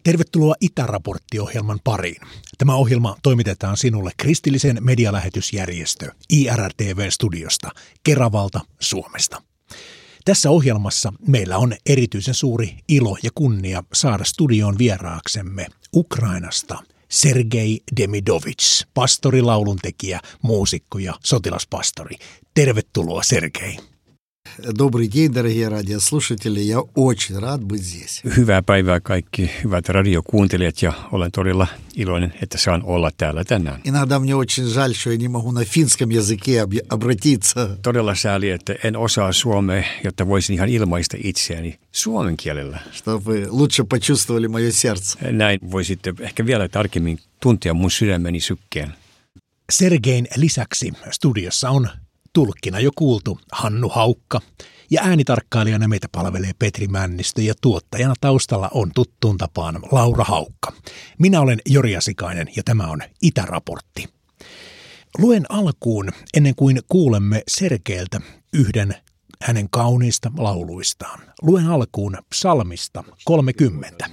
Tervetuloa Itäraportti-ohjelman pariin. Tämä ohjelma toimitetaan sinulle kristillisen medialähetysjärjestö IRTV-studiosta Keravalta, Suomesta. Tässä ohjelmassa meillä on erityisen suuri ilo ja kunnia saada studioon vieraaksemme Ukrainasta Sergei Demidovits, pastori, lauluntekijä, muusikko ja sotilaspastori. Tervetuloa, Sergei. Добрый день, дорогие радиослушатели. Я очень рад быть здесь. Hyvää päivää kaikki hyvät radiokuuntelijat ja olen todella iloinen, että saan olla täällä tänään. Иногда мне очень жаль, что я не могу на финском языке обратиться. Todella sääli, että en osaa suomea, jotta voisin ihan ilmaista itseäni suomen kielellä. Чтобы лучше почувствовали мое сердце. Näin voisitte ehkä vielä tarkemmin tuntea mun sydämeni sykkeen. Sergein lisäksi studiossa on tulkkina jo kuultu Hannu Haukka ja äänitarkkailijana meitä palvelee Petri Männistö ja tuottajana taustalla on tuttuun tapaan Laura Haukka. Minä olen Jori Asikainen ja tämä on Itäraportti. Luen alkuun, ennen kuin kuulemme Sergeiltä yhden hänen kauniista lauluistaan. Luen alkuun psalmista 30.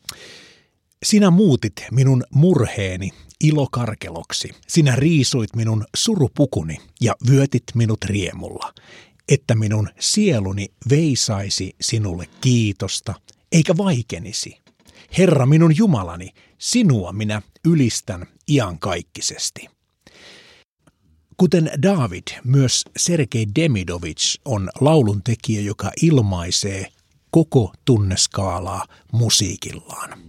Sinä muutit minun murheeni ilokarkeloksi. Sinä riisuit minun surupukuni ja vyötit minut riemulla, että minun sieluni veisaisi sinulle kiitosta, eikä vaikenisi. Herra minun Jumalani, sinua minä ylistän iankaikkisesti. Kuten David, myös Sergei Demidovits on lauluntekijä, joka ilmaisee koko tunneskaalaa musiikillaan.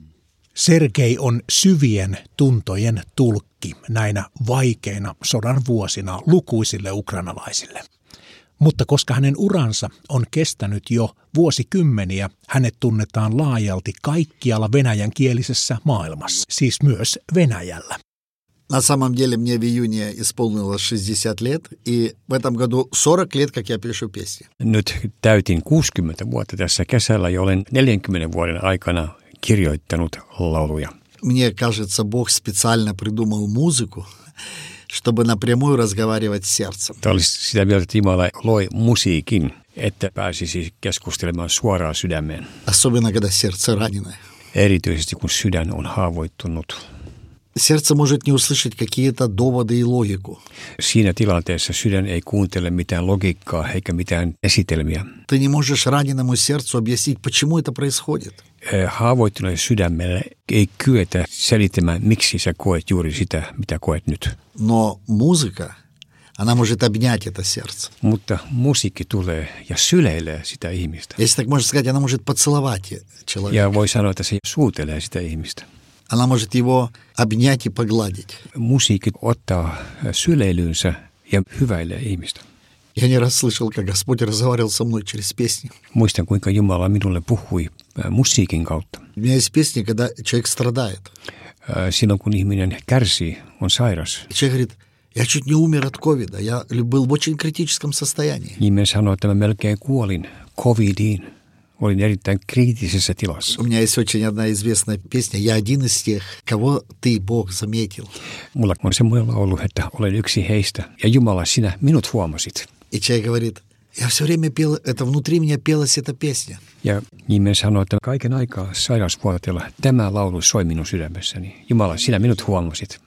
Sergei on syvien tuntojen tulkki näinä vaikeina sodan vuosina lukuisille ukrainalaisille. Mutta koska hänen uransa on kestänyt jo vuosikymmeniä, hänet tunnetaan laajalti kaikkialla venäjänkielisessä maailmassa, siis myös Venäjällä. На самом деле мне в июне исполнилось 60 лет, и в этом году 40 лет, как я пишу песни. Nyt täytin 60 vuotta tässä kesällä ja olen 40 vuoden aikana kirjoittanut lauluja. Мне кажется, Бог специально придумал музыку, чтобы напрямую разговаривать с сердцем. Sitä mieltä, että Jumala loi musiikin, että pääsisi keskustelemaan suoraan sydämeen. Особенно, когда сердце раненое. Erityisesti, kun sydän on haavoittunut. Сердце может не услышать какие-то доводы и логику. Siinä tilanteessa sydän ei kuuntele mitään logiikkaa eikä mitään esitelmiä. Ты не можешь раненому сердцу объяснить, почему это происходит. Haavoittuneelle sydämelle ei kyetä selittämään, miksi sä koet juuri sitä, mitä koet nyt. Но музыка, она может обнять это сердце. Mutta musiikki tulee ja syleilee sitä ihmistä. Если так можно сказать, она может поцеловать человека. Ja voi sanoa, että se suutelee sitä ihmistä. Она может его обнять и погладить. Musiikki ottaa syleilyynsä ja hyväilee ihmistä. Я не раз слышал, как Господь разговаривал со мной через песни. Muistan, kuinka Jumala minulle puhui musiikin kautta. У меня есть песни, когда человек страдает. Silloin, kun ihminen kärsii, on sairas. Человек говорит, я чуть не умер от ковида, я был в очень критическом состоянии. Ihminen sanoo, että mä melkein kuolin covidiin. Olin erittäin kriittisessä tilassa. У меня есть очень одна известная песня, я один из тех, кого ты, Бог, заметил. Mulla on semmoinen laulu, että olen yksi heistä ja Jumala, sinä minut huomasit. И человек говорит, я все время пел, это внутри меня пелась эта песня. Ja ihminen sanoo, että kaiken aikaa sairausvuorotella tämä laulu soi minun sydämessäni. Jumala, sinä minut huomasit.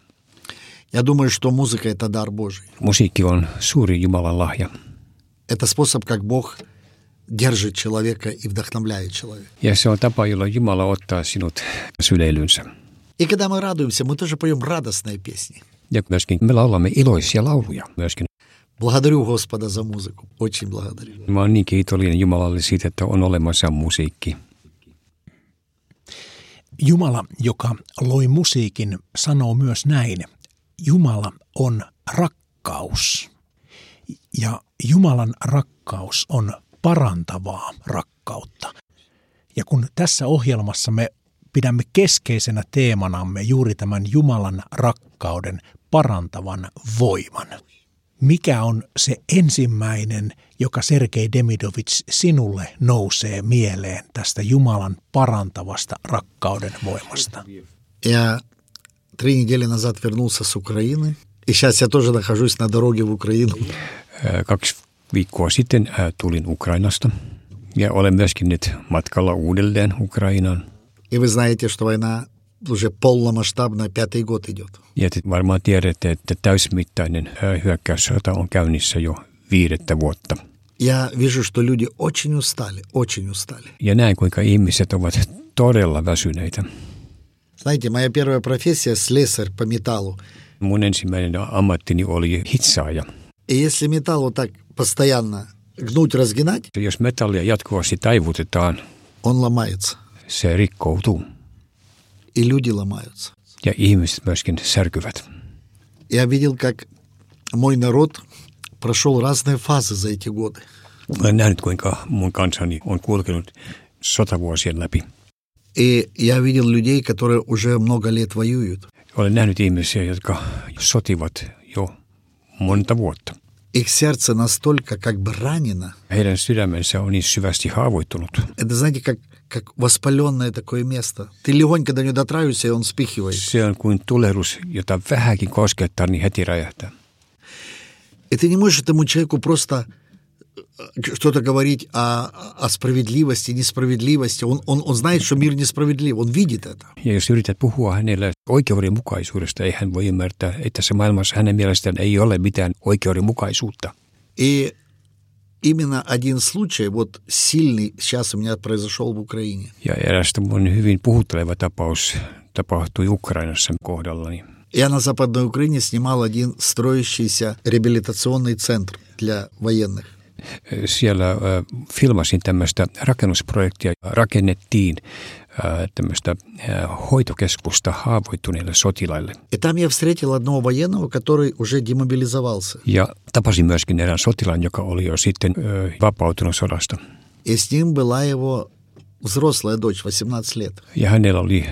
Я думаю, что музыка – это дар Божий. Musiikki on suuri Jumalan lahja. Это способ, как Бог держит человека и вдохновляет человека. Ja se on tapa, jolla Jumala ottaa sinut syleilynsä. И когда мы радуемся, мы тоже поем радостные песни. Ja myöskin me laulamme iloisia lauluja myöskin. Благодарю Господа за музыку. Очень благодарю. Mä oon niin kiitollinen Jumalalle siitä, että on olemassa musiikki. Jumala, joka loi musiikin, sanoo myös näin. Jumala on rakkaus. Ja Jumalan rakkaus on parantavaa rakkautta. Ja kun tässä ohjelmassa me pidämme keskeisenä teemanamme juuri tämän Jumalan rakkauden parantavan voiman. Mikä on se ensimmäinen, joka Sergei Demidovits sinulle nousee mieleen tästä Jumalan parantavasta rakkauden voimasta? Я 3 недели назад вернулся с Украины, и сейчас я тоже нахожусь на дороге в Украину. 2 viikkoa sitten tulin Ukrainasta ja olen myöskin nyt matkalla uudelleen Ukrainaan. И вы знаете, что война уже полномасштабная, 5-й год идет. Ja te varmaan tiedätte, että täysmittainen hyökkäyssota on käynnissä jo 5 vuotta. Я вижу, что люди очень устали, очень устали. Ja näen, kuinka ihmiset ovat todella väsyneitä. Знаете, моя первая профессия – слесарь по металлу. Mun ensimmäinen ammattini oli hitsaaja. И если металл вот так постоянно гнуть, разгинать, Jos metallia jatkuvasti taivutetaan, он ломается. se rikkoutuu. И люди ломаются. Ja ihmiset myöskin särkyvät. Я видел, как мой народ прошел разные фазы за эти годы. Olen nähnyt, kuinka mun kansani on kulkenut sotavuosien läpi. И я видел людей, которые уже много лет воюют. Olen nähnyt ihmisiä, jotka sotivat jo monta vuotta. Их сердце настолько как бы ранено. Heidän sydämensä on niin syvästi haavoittunut. Это, знаете, как воспаленное такое место. Ты легонько до него дотравишься, и он вспыхивает. Se on kuin tulehdus, jota vähänkin koskettaa, niin heti räjähtää. И ты не можешь этому человеку просто что-то говорить о справедливости, несправедливости. Он знает, что мир несправедлив, он видит это. Ja jos yrität puhua hänelle oikeudenmukaisuudesta, ei hän voi ymmärtää, että tässä maailmassa hänen mielestään ei ole mitään oikeudenmukaisuutta. И именно один случай, вот сильный, сейчас у меня произошел в Украине. Ja erästä mun hyvin puhutteleva tapaus tapahtui Ukrainassa kohdallani. Я на Западной Украине снимал один строящийся реабилитационный центр для военных. Siellä filmasin tämmöistä rakennusprojektia. Rakennettiin tämmöistä hoitokeskusta haavoittuneille sotilaille. И там я встретил одного военного, который уже демобилизовался. Ja tapasin myöskin erään sotilaan, joka oli jo sitten vapautunut sodasta. И с ним была его взрослая дочь, 18 лет. Ja hänellä oli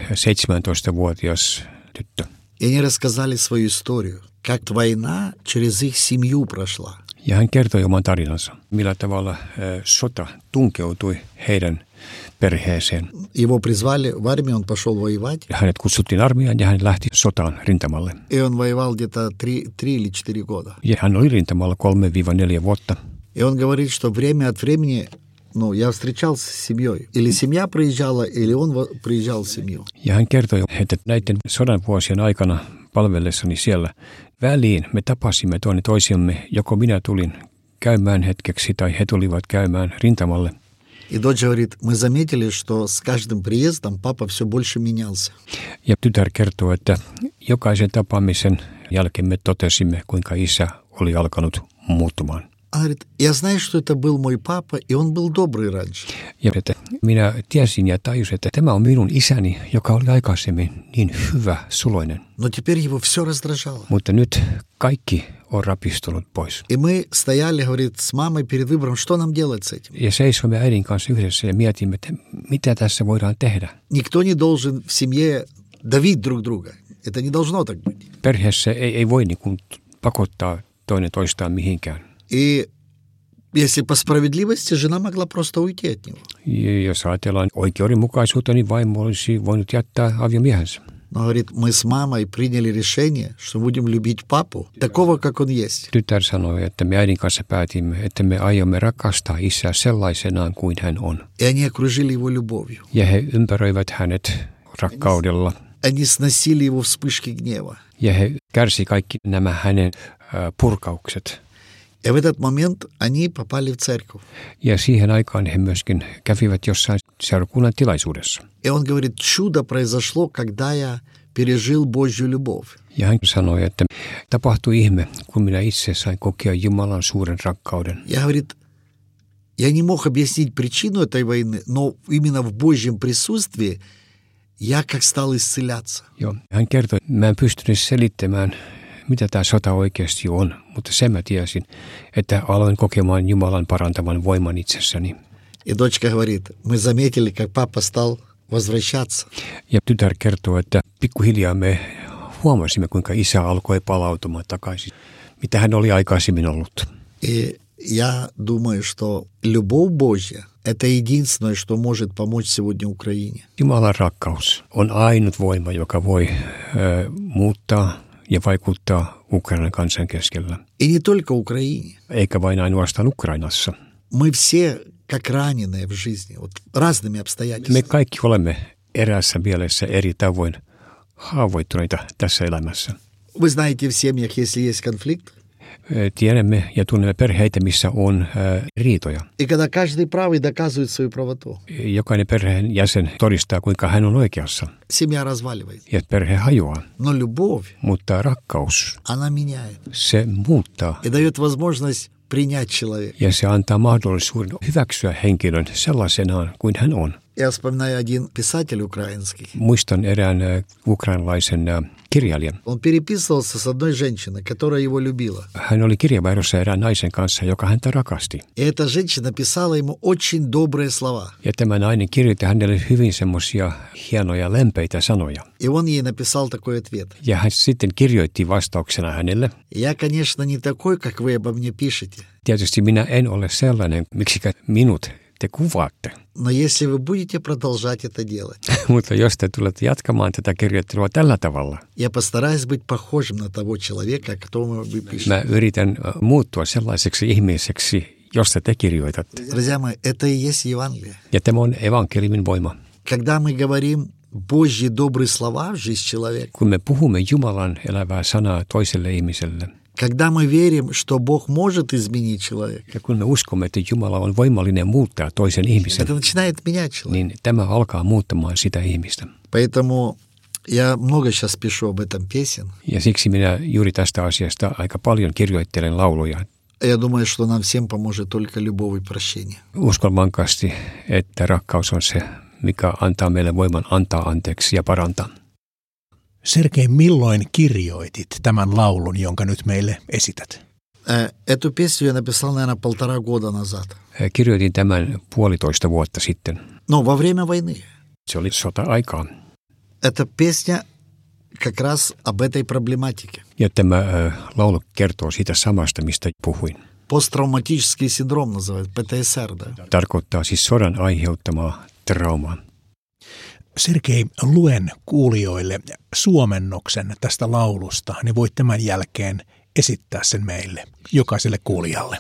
17-vuotias tyttö. И они рассказали свою историю, как война через их семью прошла. Ja hän kertoi oman tarinansa, millä tavalla sota tunkeutui heidän perheeseen. Его призвали в армию, он пошел воевать. Hänet kutsuttiin armeijaan ja hän lähti sotaan rintamalle. И он воевал где-то 3 или 4 года. Ja hän oli rintamalla 3-4 vuotta. И он говорит, что время от времени, я встречался с семьей. Или семья приезжала, или он приезжал в семью. Ja hän kertoi, että näiden sodan vuosien aikana palvellessani siellä väliin me tapasimme toinen toisiamme, joko minä tulin käymään hetkeksi tai he tulivat käymään rintamalle. И дочь говорит, мы заметили, что с каждым приездом папа все больше менялся. Ja tytär kertoo, että jokaisen tapaamisen jälkeen me totesimme, kuinka isä oli alkanut muuttumaan. Она говорит, я знаю, что это был мой папа, и он был добрый раньше. Ja että minä tiesin ja tajusin, että tämä on minun isäni, joka oli aikaisemmin niin hyvä, suloinen. Но теперь его все раздражало. Mutta nyt kaikki on rapistunut pois. И мы стояли, говорит, с мамой перед выбором, что нам делать с этим. Ja seisoimme äidin kanssa yhdessä ja mietimme, että mitä tässä voidaan tehdä. Никто не должен в семье давить друг друга. Это не должно так быть. Perheessä ei voi niin kuin pakottaa toinen toistaan mihinkään. И если по справедливости, жена могла просто уйти от него. Ja jos ajatellaan oikeudenmukaisuutta, niin vaimo olisi voinut jättää aviomiehensä. Но, говорит, мы с мамой приняли решение, что будем любить папу, такого, как он есть. Tytär sanoi, että me äidin kanssa päätimme, että me aiomme rakastaa isää sellaisenaan kuin hän on. И они окружили его любовью. Ja he ympäröivät hänet rakkaudella. Они сносили его вспышки гнева. Ja he kärsi kaikki nämä hänen purkaukset. И в этот момент они попали в церковь. Ja siihen aikaan he myöskin kävivät jossain seurakunnan tilaisuudessa. И он говорит, чудо произошло, когда я пережил Божью любовь. Ja hän sanoi, että tapahtui ihme, kun minä itse sain kokea Jumalan suuren rakkauden. Я, говорит, я не мог объяснить причину этой войны, но именно в Божьем присутствии я как стал исцеляться. Joo, hän kertoi, mä en pystynyt selittämään, mitä tämä sota oikeasti on, mutta sen mä tiesin, että aloin kokemaan Jumalan parantavan voiman itsessäni. И дочка говорит, мы заметили, как папа стал возвращаться. Ja tytär kertoo, että pikkuhiljaa me huomasimme, kuinka isä alkoi palautumaan takaisin, mitä hän oli aikaisemmin ollut. И я думаю, что любовь Божья – это единственное, что может помочь сегодня Украине. Jumalan rakkaus on ainut voima, joka voi muuttaa ja vaikuttaa Ukrainan kansan keskellä. И не только Украине. Eikä vain ainoastaan Ukrainassa. Мы все как раненые в жизни, вот разными Me обстоятельствами. kaikki olemme eräässä mielessä eri tavoin haavoittuneita tässä elämässä. Вы знаете, в семьях, если есть конфликт, Tiedämme ja tunnemme perheitä, missä on riitoja. и когда каждый правый доказывает свою правоту, Jokainen perheen jäsen todistaa, kuinka hän on oikeassa. семья разваливается. Ja perhe hajoaa. Но любовь, Mutta rakkaus, она меняет se muuttaa. и дает возможность принять человека. Ja se antaa mahdollisuuden hyväksyä henkilön sellaisenaan kuin hän on. Я вспоминаю один писатель украинский. Muistan erään ukrainalaisen kirjailijan. Он переписывался с одной женщиной, которая его любила. Hän oli kirjavaihdossa erään naisen kanssa, joka häntä rakasti. И эта женщина писала ему очень добрые слова. Ja tämä nainen kirjoitti hänelle hyvin semmoisia hienoja, lempeitä sanoja. И он ей написал такой ответ. Ja hän sitten kirjoitti vastauksena hänelle. Я, конечно, не такой, как вы обо мне пишете. Tietysti minä en ole sellainen, miksikä minut te kuvaatte. Но если вы будете продолжать это делать, Mutta jos te tulette jatkamaan tätä kirjoittelua tällä tavalla, я постараюсь быть похожим на того человека, которому вы пишете. mä yritän muuttua sellaiseksi ihmiseksi, josta te kirjoitatte. Друзья мои, это и есть Евангелие. Ja tämä on evankeliumin voima. Когда мы говорим Божьи добрые слова в жизнь человека, Kun me puhumme Jumalan elävää sanaa toiselle ihmiselle, когда мы верим, что Бог может изменить человека, ja kun me uskomme, että Jumala on voimallinen muuttaa toisen ihmisen, это начинает менять человека. niin tämä alkaa muuttamaan sitä ihmistä. Поэтому я много сейчас пишу об этом песен. Ja siksi minä juuri tästä asiasta aika paljon kirjoittelen lauluja. Я думаю, что нам всем поможет только любовь и прощение. Uskon vankasti, että rakkaus on se, mikä antaa meille voiman antaa anteeksi ja parantaa. Sergei, milloin kirjoitit tämän laulun, jonka nyt meille esität? Эту песню я написал, наверное, 1,5 года назад. Kirjoitin tämän 1,5 vuotta sitten. Но во время войны. Se oli sota-aikaa. Эта песня как раз об этой проблематике. Ja tämä laulu kertoo siitä samasta, mistä puhuin. Посттравматический синдром называют, ПТСР, да? Tarkoittaa siis sodan aiheuttamaa traumaa. Sergei, luen kuulijoille suomennoksen tästä laulusta, niin voit tämän jälkeen esittää sen meille, jokaiselle kuulijalle.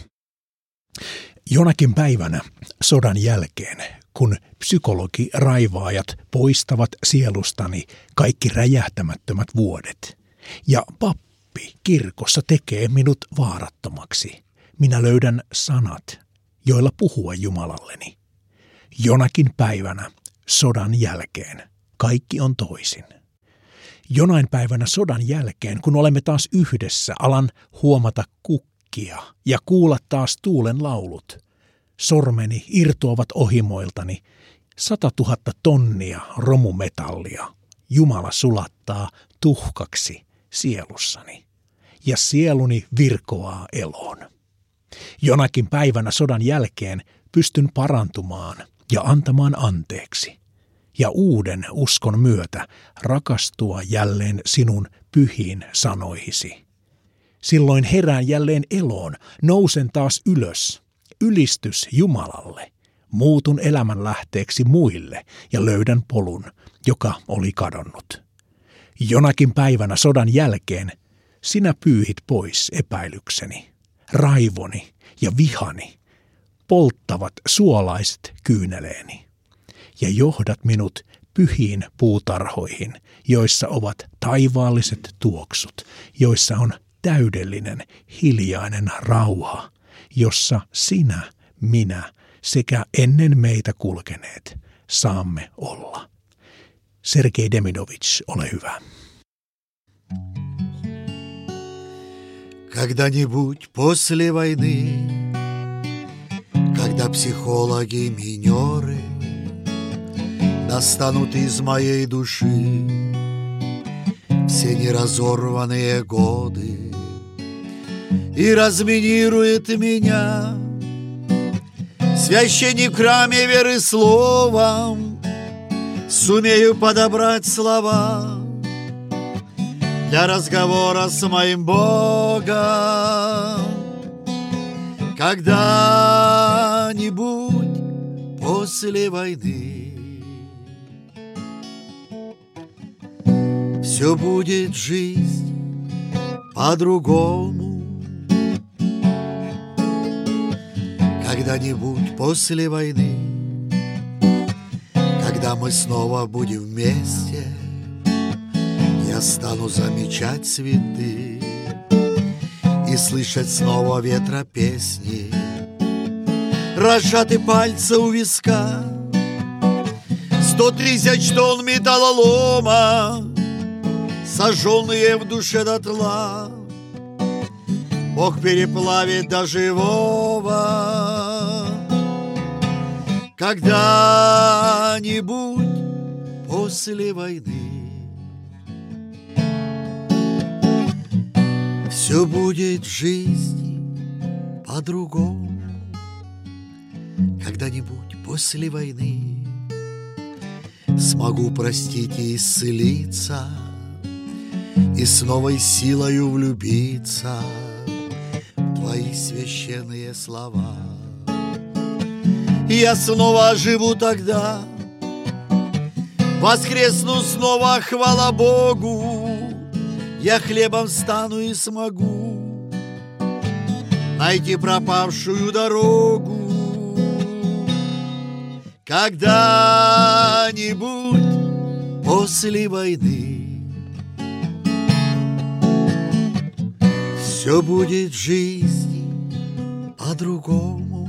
Jonakin päivänä sodan jälkeen, kun psykologiraivaajat poistavat sielustani kaikki räjähtämättömät vuodet, ja pappi kirkossa tekee minut vaarattomaksi, minä löydän sanat, joilla puhua Jumalalleni. Jonakin päivänä sodan jälkeen kaikki on toisin. Jonain päivänä sodan jälkeen, kun olemme taas yhdessä, alan huomata kukkia ja kuulla taas tuulen laulut. Sormeni irtoavat ohimoiltani, 100 000 tonnia romumetallia. Jumala sulattaa tuhkaksi sielussani, ja sieluni virkoaa eloon. Jonakin päivänä sodan jälkeen pystyn parantumaan ja antamaan anteeksi, ja uuden uskon myötä rakastua jälleen sinun pyhiin sanoihisi. Silloin herään jälleen eloon, nousen taas ylös, ylistys Jumalalle, muutun elämänlähteeksi muille ja löydän polun, joka oli kadonnut. Jonakin päivänä sodan jälkeen sinä pyyhit pois epäilykseni, raivoni ja vihani, polttavat suolaiset kyyneleeni, ja johdat minut pyhiin puutarhoihin, joissa ovat taivaalliset tuoksut, joissa on täydellinen hiljainen rauha, jossa sinä, minä sekä ennen meitä kulkeneet saamme olla. Sergei Demidovich, ole hyvä. Когда-нибудь после войны, когда психологи-минеры достанут из моей души все неразорванные годы и разминирует меня священник в храме веры словом, сумею подобрать слова для разговора с моим Богом. Когда-нибудь после войны все будет жизнь по-другому. Когда-нибудь после войны, когда Когда мы снова будем вместе, я стану замечать цветы и слышать снова ветра песни. Разжаты пальцы у виска, 130 тонн металлолома, сожженные в душе дотла, Бог переплавит до живого. Когда-нибудь после войны все будет в жизни по-другому. Когда-нибудь после войны смогу простить и исцелиться, и с новой силою влюбиться в твои священные слова. Я снова оживу тогда, воскресну снова, хвала Богу. Я хлебом стану и смогу найти пропавшую дорогу. Когда-нибудь после войны все будет в жизни по-другому.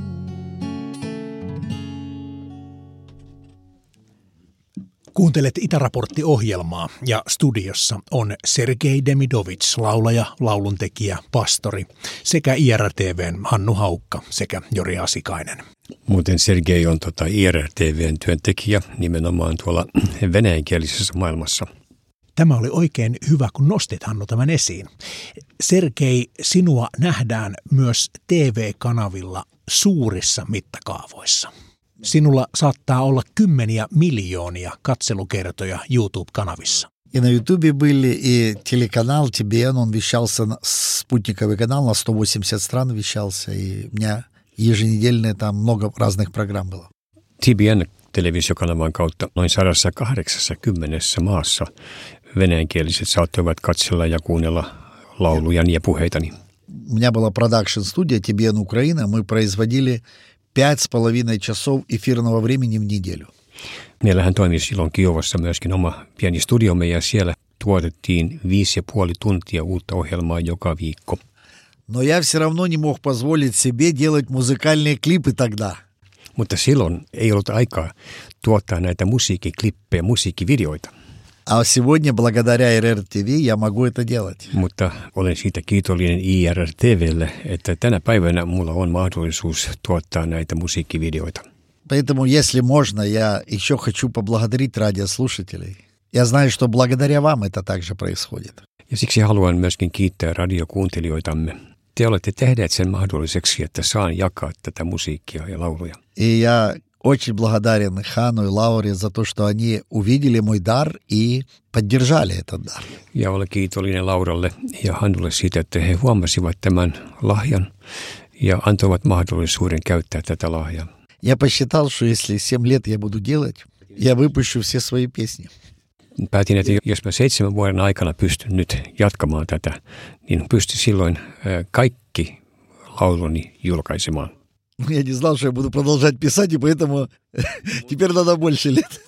Kuuntelet Itäraportti-ohjelmaa ja studiossa on Sergei Demidovits, laulaja, lauluntekijä, pastori sekä IRTV:n Hannu Haukka sekä Jori Asikainen. Muuten Sergei on IRTV:n työntekijä nimenomaan tuolla venäjänkielisessä maailmassa. Tämä oli oikein hyvä, kun nostit, Hannu, tämän esiin. Sergei, sinua nähdään myös TV-kanavilla suurissa mittakaavoissa. Sinulla saattaa olla 10 miljoonia katselukertoja YouTube-kanavissa. И на Ютубе были, и телеканал TBN, он вещался, спутниковый канал на 180 стран вещался, и у меня еженедельно там много разных программ было. TBN-televisiokanavan kautta noin 180 maassa venäjänkieliset saattoivat katsella ja kuunnella laulujani ja puheitani. У меня была продакшн-студия TBN Украина, мы производили 5,5 часов эфирного времени в неделю. Meillähän toimi silloin Kiovassa myöskin oma pieni studiomme ja siellä tuotettiin 5,5 tuntia uutta ohjelmaa joka viikko. Но я все равно не мог позволить себе делать музыкальные клипы тогда. Mutta silloin ei ollut aikaa tuottaa näitä musiikkiklippejä, musiikkivideoita. А сегодня, благодаря ИРТВ, я могу это делать. Mutta olen siitä kiitollinen IRTVlle, että tänä päivänä mulla on mahdollisuus tuottaa näitä musiikkivideoita. Поэтому, если можно, я еще хочу поблагодарить радиослушателей. Я знаю, что благодаря вам это также происходит. Ja siksi haluan myöskin kiittää radiokuuntelijoitamme. Te olette tehneet sen mahdolliseksi, että saan jakaa tätä musiikkia ja lauluja. И я очень благодарен Хану и Лауре за то, что они увидели мой дар и поддержали этот дар. Ja olen kiitollinen Lauralle ja Hannulle siitä, että he huomasivat tämän lahjan ja antoivat mahdollisuuden käyttää tätä lahjaa. Я посчитал, что если 7 лет я буду делать, я выпущу все свои песни. Päätin, että jos mä 7 vuoden aikana pystyn nyt jatkamaan tätä, niin pystyn silloin kaikki lauluni julkaisemaan. Я не знал, что я буду продолжать писать, и поэтому теперь надо больше лет.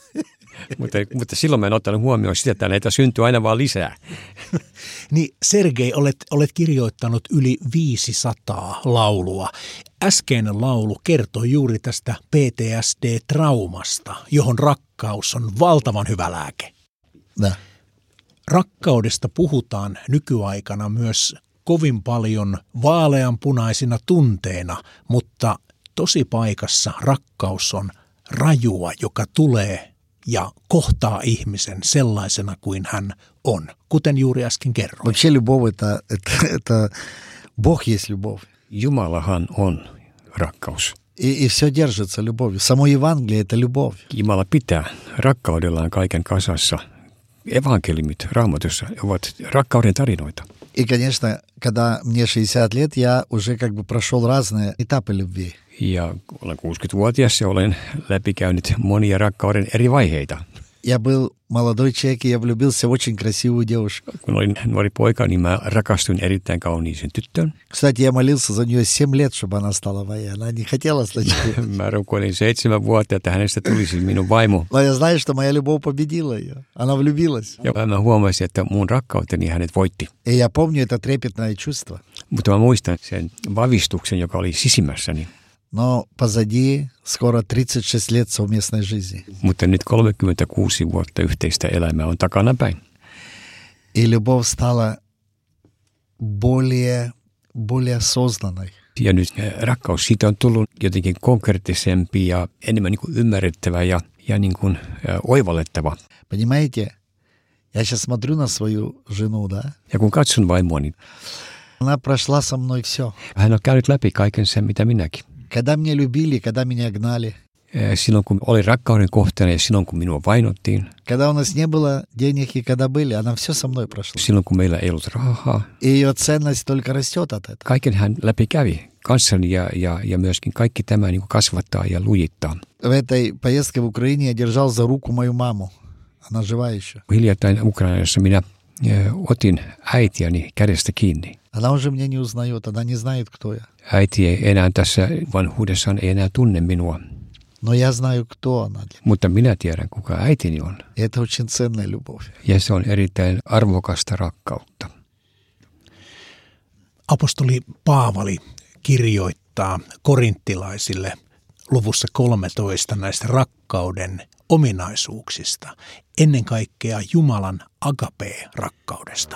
Mutta silloin mä en ottanut huomioon sitä, että näitä syntyy aina vaan lisää. Niin Sergei, olet kirjoittanut yli 500 laulua. Äskeinen laulu kertoi juuri tästä PTSD-traumasta, johon rakkaus on valtavan hyvä lääke. Да. Rakkaudesta puhutaan nykyaikana myös kovin paljon vaaleanpunaisina tunteina, mutta tosipaikassa rakkaus on rajua, joka tulee ja kohtaa ihmisen sellaisena kuin hän on, kuten juuri äsken kerroin. Вообще любовь это Бог есть любовь. Jumalahan on rakkaus. И все держится любовью. Само Евангелие это любовь. Jumala pitää rakkaudellaan kaiken kasassa. Evankeliumit Raamatussa ovat rakkauden tarinoita. И, конечно, когда мне 60 лет, я уже как бы прошел разные этапы любви. Ja olen 60-vuotias ja olen läpikäynyt monia rakkauden eri vaiheita. Я был молодой человек, и я влюбился в очень красивую девушку. Kun olin nuori poika, niin mä rakastuin erittäin kauniiseen tyttöön. Кстати, я молился за нее 7 лет, чтобы она стала моей. Она не хотела сначала. Mä rukoilin 7 vuotta, että hänestä tulisi minun vaimo. Но я знаю, что моя любовь победила ее. Она влюбилась. Ja mä huomasin, että mun rakkauteni hänet voitti. И я помню это трепетное чувство. Mutta mä muistan sen vavistuksen, joka oli sisimmässäni. Но позади скоро 36 лет совместной жизни. Mutta nyt 36 vuotta yhteistä elämää on takanapäin. И любовь стала более осознанной. Ja nyt rakkaus siitä on tullut jotenkin konkreettisempi ja enemmän niin kuin ymmärrettävä ja niin kuin oivallettava. Понимаете, я сейчас смотрю на свою жену, да? Ja kun katson vaimoani, Она прошла со мной все. hän on käynyt läpi kaiken sen, mitä minäkin. Когда меня любили, когда меня гнали, Silloin kun oli rakkauden kohteena ja silloin kun minua vainottiin, когда у нас не было денег и когда были, она все со мной прошла. silloin kun meillä ei ollut rahaa, И ее ценность только растет от этого. kaiken hän läpi kävi kanssani ja myöskin kaikki tämä niin kuin kasvattaa ja lujittaa. В этой поездке в Украине я держал за руку мою маму. Она жива еще. Hiljattain Ukrainassa minä otin äitiäni kädestä kiinni. Она уже меня не узнает, она не знает, кто я. Äiti ei enää tässä vanhuudessaan ei enää tunne minua, Но я знаю, кто она. mutta minä tiedän, kuka äitini on. И это очень ценная любовь. Ja se on erittäin arvokasta rakkautta. Apostoli Paavali kirjoittaa korinttilaisille luvussa 13 näistä rakkauden ominaisuuksista, ennen kaikkea Jumalan agape-rakkaudesta.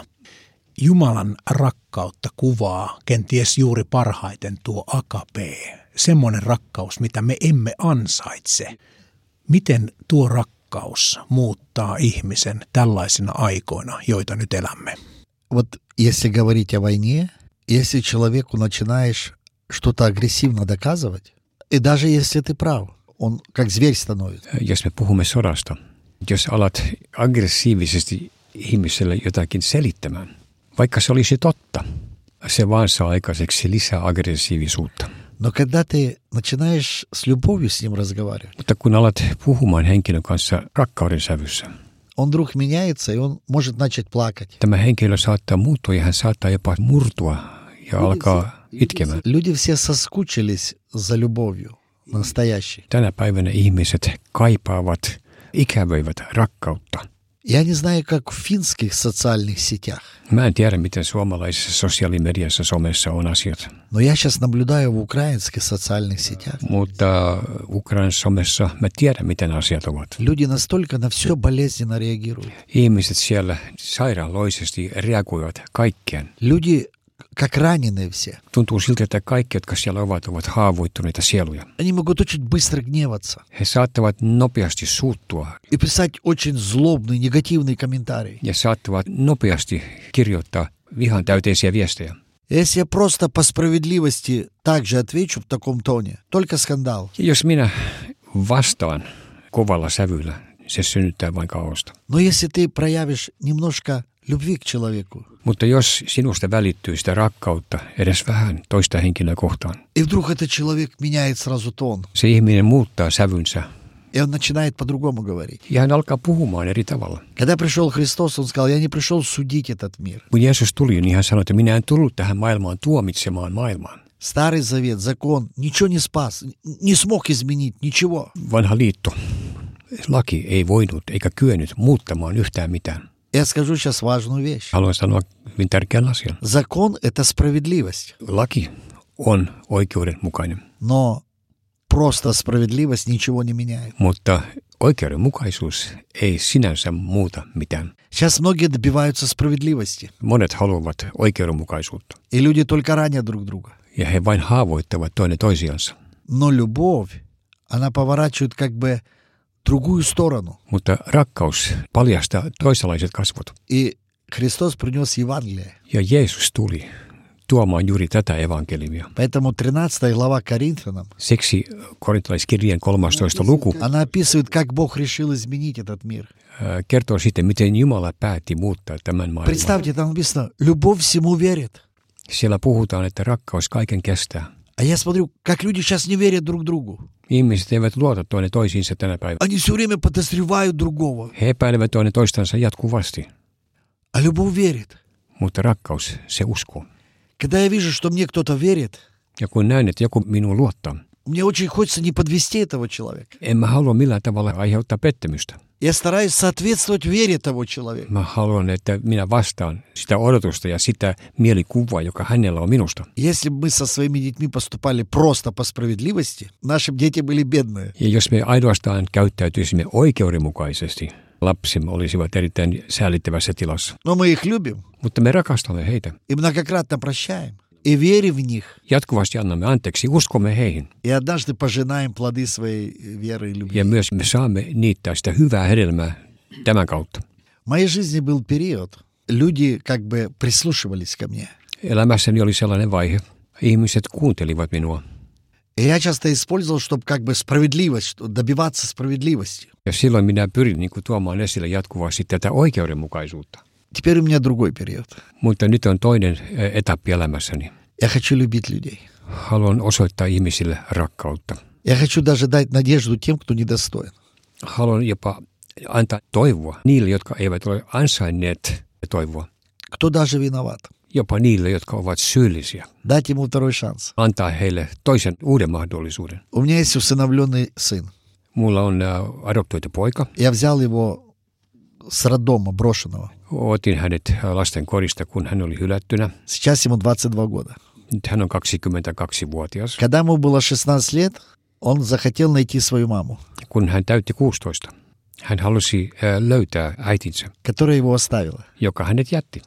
Jumalan rakkautta kuvaa kenties juuri parhaiten tuo agape, semmoinen rakkaus, mitä me emme ansaitse. Miten tuo rakkaus muuttaa ihmisen tällaisina aikoina, joita nyt elämme? Вот если говорить о войне, если человеку начинаешь что-то агрессивно доказывать, и даже если ты прав, он как зверь становится. Jos me puhumme sodasta, jos alat aggressiivisesti ihmiselle jotakin selittämään, vaikka se olisi totta, se vaan saa aikaiseksi lisää aggressiivisuutta. Но когда ты начинаешь с любовью с ним разговаривать, Mutta kun alat puhumaan henkilön kanssa rakkauden sävyssä, он вдруг меняется, и он может начать плакать. tämä henkilö saattaa muuttua ja hän saattaa jopa murtua ja alkaa itkemään. Люди все соскучились за любовью настоящей. Tänä päivänä ihmiset kaipaavat, ikävöivät rakkautta. Я не знаю, как в финских социальных сетях, Mä en tiedä, miten suomalaisessa sosiaalimediassa somessa on asiat, но я сейчас наблюдаю в украинских социальных сетях. mutta Ukrainan somessa mä tiedän, miten asiat ovat. Люди настолько на все болезненно реагируют. Ihmiset siellä sairaaloisesti reagoivat kaikkeen. Люди как раненые все. Tuntuu siltä, että kaikki, jotka siellä ovat haavoittuneita sieluja. Они могут очень быстро гневаться He saattavat nopeasti suuttua и писать очень злобные, негативные комментарии. ja saattavat nopeasti kirjoittaa vihan täyteisiä viestejä. Если я просто по справедливости также отвечу в таком тоне, только скандал. Ja jos minä vastaan kovalla sävyllä, se synnyttää vain kaaosta. Но если ты проявишь немножко любви к человеку, Mutta jos sinusta välittyy sitä rakkautta edes vähän toista henkilöä kohtaan, и вдруг этот человек меняет сразу тон, se ihminen muuttaa sävynsä и он начинает по-другому говорить. ja hän alkaa puhumaan eri tavalla. Когда пришел Христос, он сказал, я не пришел судить этот мир. Kun Jeesus tuli, niin hän sanoi, että minä en tullut tähän maailmaan tuomitsemaan maailmaan. Старый Завет, закон, ничего не спас, не смог изменить, ничего. Vanha liitto, laki ei voinut eikä kyennyt muuttamaan yhtään mitään. Я скажу сейчас важную вещь. Haluan sanoa hyvin tärkeän asian. Закон – это справедливость, Laki on oikeudenmukainen, но просто справедливость ничего не меняет. mutta oikeudenmukaisuus ei sinänsä muuta mitään. Сейчас многие добиваются справедливости, Monet haluavat oikeudenmukaisuutta и люди только ранят друг друга. ja he vain haavoittavat toinen toisiansa. Но любовь, она поворачивает как бы другую сторону. Mutta rakkaus paljastaa toisenlaiset kasvot. И Христос принес Евангелие. Ja Jeesus tuli tuomaan juuri tätä evankeliumia. Поэтому 13 глава Коринфянам, Siksi korintalaiskirjeen 13. luku она описывает, как Бог решил изменить этот мир. kertoo sitten, miten Jumala päätti muuttaa tämän maailman. Представьте, там написано, любовь всему верит. Siellä puhutaan, että rakkaus kaiken kestää. А я смотрю, как люди сейчас не верят друг другу. Ihmiset eivät luota toinen toisiinsa tänä päivänä. Они все время подозревают другого. He epäilevät toinen toistansa jatkuvasti. А любовь верит. Mutta rakkaus, se uskoo. Когда я вижу, что мне кто-то верит, Ja kun näen, että joku minuun luottaa, мне очень хочется не подвести этого человека. en mä halua millään tavalla aiheuttaa pettymystä. Я стараюсь соответствовать вере того человека. Mä haluan, että minä vastaan sitä odotusta ja sitä mielikuvaa, joka hänellä on minusta. Если бы мы со своими детьми поступали просто по справедливости, наши дети были бедные. Ja jos me ainoastaan käyttäytyisimme oikeudenmukaisesti, lapsimme olisivat erittäin säälittävässä tilassa. Но мы их любим Mutta me rakastamme heitä. и многократно прощаем. И верим в них. Jatkuvasti annamme anteeksi, uskomme heihin. И однажды пожинаем плоды своей веры и любви. Ja myös me saamme niittää sitä hyvää hedelmää tämän kautta. В моей жизни был период, люди как бы прислушивались ко мне. Elämässäni oli sellainen vaihe. Ihmiset kuuntelivat minua. И я часто использовал, чтобы как бы справедливость, добиваться справедливости. Ja silloin minä pyrin tuomaan esille jatkuvasti tätä oikeudenmukaisuutta. Теперь у меня другой период. Mutta nyt on toinen etappi elämässäni. Я хочу любить людей. Haluan osoittaa ihmisille rakkautta. Я хочу даже дать надежду тем, кто недостоин. Haluan jopa antaa toivoa niille, jotka eivät ole ansainneet toivoa. Кто даже виноват. Jopa niille, jotka ovat syyllisiä. Дать ему второй шанс. Antaa heille toisen uuden mahdollisuuden. У меня есть усыновленный сын. Mulla on adoptoitu poika. Я взял его с роддома брошенного. Otin hänet lasten korista, kun hän oli hylättynä. Сейчас ему 22 года. Nyt hän on 22-vuotias. Когда ему было 16 лет, он захотел найти свою маму, Kun hän täytti 16, hän halusi löytää äitinsä, которая его оставила. joka hänet jätti.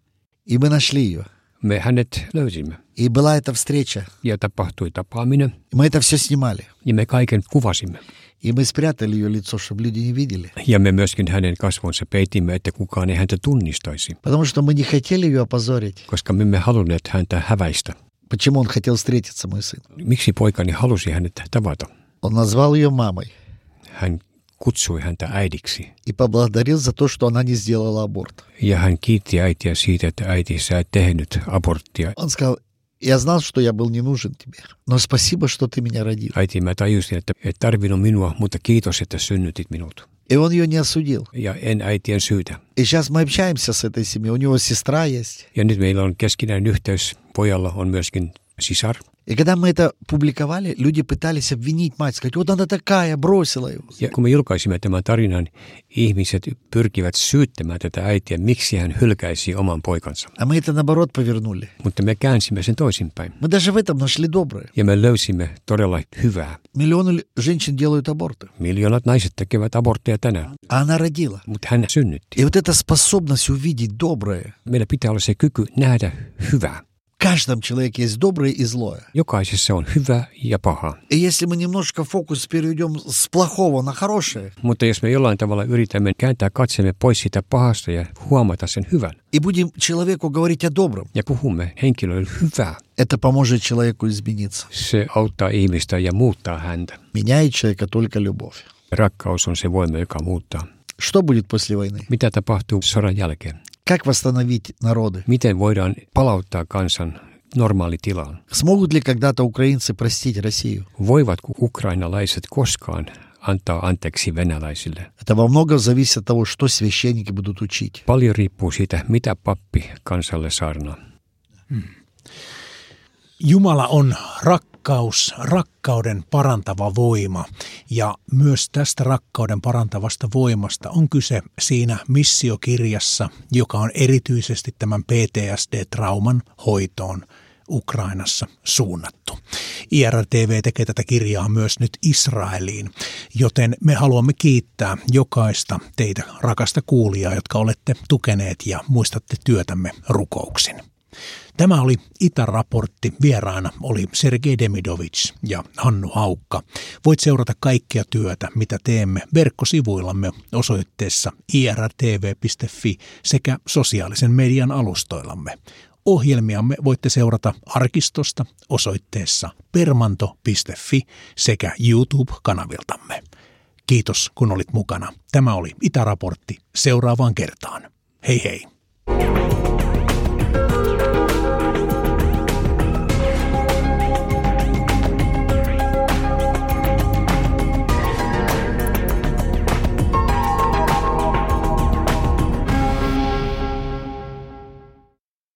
И мы нашли ее. Me hänet löysimme И была эта встреча. ja tapahtui tapaaminen И мы это все снимали. ja me kaiken kuvasimme. И мы спрятали ее лицо, чтобы люди не видели. Ja me myöskin hänen kasvonsa peitimme, että kukaan ei häntä tunnistaisi, Потому что мы не хотели ее опозорить. koska me emme halunneet häntä häväistä. Почему он хотел встретиться, мой сын? Miksi poikani halusi hänet tavata? Он назвал ее мамой Hän kutsui häntä äidiksi и поблагодарил за то, что она не сделала аборт. ja hän kiitti äitiä siitä, että äiti sä et tehnyt aborttia. Он сказал, я знал, что я был не нужен тебе, но спасибо, что ты меня родил. Äiti, mä tajusin, että et tarvinnut minua, mutta kiitos, että synnytit minut. И он ее не осудил. Ja en äitien syytä. И сейчас мы общаемся с этой семьей. У него сестра есть. Ja nyt meillä on keskinäinen yhteys. Pojalla on myöskin sisar. И когда мы это публиковали, люди пытались обвинить мать, сказать, вот она такая, бросила его. Ja kun me julkaisimme tämän tarinan, ihmiset pyrkivät syyttämään tätä äitiä, miksi hän hylkäisi oman poikansa. А мы это наоборот повернули. Mutta me käänsimme sen toisinpäin. Мы даже в этом нашли доброе. Ja me löysimme todella hyvää. Миллионы женщин делают аборты. Miljoonat naiset tekevät abortteja tänään, А она родила. mutta hän synnytti. И вот эта способность увидеть доброе. Meillä pitää olla se kyky nähdä hyvää. В каждом человеке есть доброе и злое. Jokaisessa on hyvä ja paha. И если мы немножко фокус переведем с плохого на хорошее, Mutta jos me jollain tavalla yritämme kääntää katseemme pois siitä pahasta ja huomata sen hyvän, и будем человеку говорить о добром, ja puhumme henkilölle hyvää, это поможет человеку измениться. se auttaa ihmistä ja muuttaa häntä. Меняет человека только любовь. Rakkaus on se voima, joka muuttaa. Что будет после войны? Mitä tapahtuu sodan jälkeen? Как восстановить народы? Miten voidaan palauttaa kansan normaalitilaan? Смогут ли когда-то украинцы простить Россию? Voivatko ukrainalaiset koskaan antaa anteeksi venäläisille? Это во многом зависит от того, что священники будут учить. Paljon riippuu siitä, mitä pappi kansalle saarnaa. Jumala on rakkaus, rakkauden parantava voima, ja myös tästä rakkauden parantavasta voimasta on kyse siinä missiokirjassa, joka on erityisesti tämän PTSD-trauman hoitoon Ukrainassa suunnattu. IRTV tekee tätä kirjaa myös nyt Israeliin, joten me haluamme kiittää jokaista teitä rakasta kuulijaa, jotka olette tukeneet ja muistatte työtämme rukouksin. Tämä oli Itä-raportti. Vieraana oli Sergei Demidovich ja Hannu Haukka. Voit seurata kaikkea työtä, mitä teemme verkkosivuillamme osoitteessa irtv.fi sekä sosiaalisen median alustoillamme. Ohjelmiamme voitte seurata arkistosta osoitteessa permanto.fi sekä YouTube-kanaviltamme. Kiitos, kun olit mukana. Tämä oli Itä-raportti. Seuraavaan kertaan. Hei hei!